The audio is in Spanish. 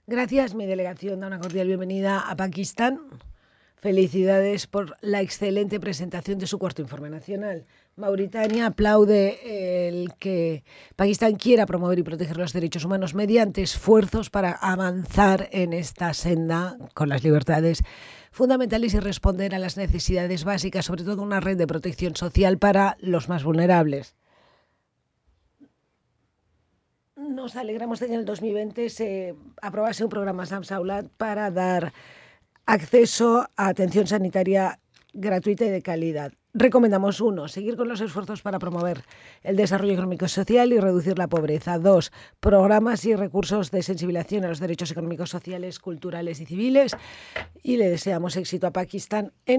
Gracias, mi delegación da una cordial bienvenida a Pakistán. Felicidades por la excelente presentación de su cuarto informe nacional. Mauritania aplaude el que Pakistán quiera promover y proteger los derechos humanos mediante esfuerzos para avanzar en esta senda con las libertades fundamentales y responder a las necesidades básicas, sobre todo una red de protección social para los más vulnerables. Nos alegramos de que en el 2020 se aprobase un programa Samsaulat para dar acceso a atención sanitaria gratuita y de calidad. Recomendamos: 1. Seguir con los esfuerzos para promover el desarrollo económico y social y reducir la pobreza. 2. Programas y recursos de sensibilización a los derechos económicos, sociales, culturales y civiles. Y le deseamos éxito a Pakistán en